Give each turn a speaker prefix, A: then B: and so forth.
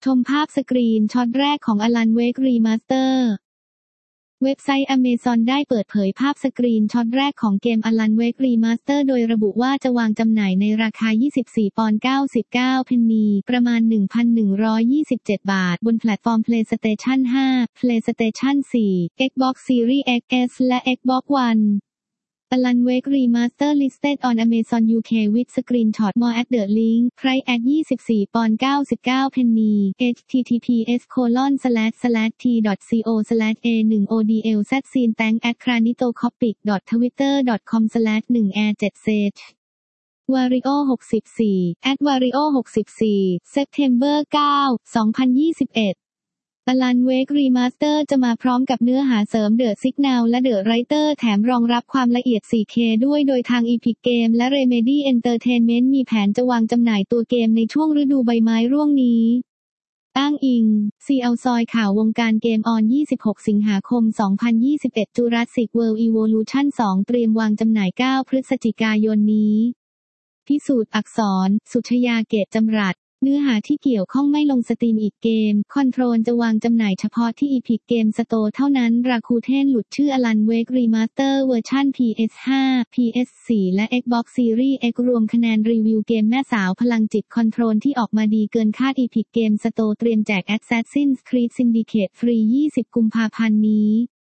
A: ชมภาพสกรีนช็อตแรกของ Alan Wake Remaster เว็บไซต์ Amazon ได้เปิดเผยภาพสกรีนช็อตแรกของเกม Alan Wake Remaster โดยระบุว่าจะวางจำหน่ายในราคา 24.99 เพนนีประมาณ 1,127 บาท บนแพลตฟอร์ม PlayStation 5, PlayStation 4, Xbox Series X และ Xbox One Alan Wake Remaster listed on Amazon UK with screenshot more at the link price at 24.99 penny https://t.co/a1odlzscene thank at cranitocopic.twitter.com/1air7sage Wario 64 @Wario 64 September 9, 2021Alan Wake Remaster จะมาพร้อมกับเนื้อหาเสริม The Signal และ The Writer แถมรองรับความละเอียด 4K ด้วยโดยทาง Epic Games และ Remedy Entertainment มีแผนจะวางจำหน่ายตัวเกมในช่วงฤดูใบไม้ร่วงนี้อ้างอิง CL ซอยข่าววงการเกมออน 26 สิงหาคม 2021 Jurassic World Evolution 2 เตรียมวางจำหน่าย 9 พฤศจิกายนนี้พิสูจน์อักษร สุชยาเกตจำรัดเนื้อหาที่เกี่ยวข้องไม่ลงสตรีมอีกเกม Control จะวางจำหน่ายเฉพาะที่ Epic Games Store เท่านั้น Rakuten หลุดชื่อ Alan Wake Remaster เวอร์ชัน PS5, PS4 และ Xbox Series X รวมคะแนนรีวิวเกมแม่สาวพลังจิต Control ที่ออกมาดีเกินคาด Epic Games Store เตรียมแจก Assassin's Creed Syndicate ฟรี 20 กุมภาพันธ์นี้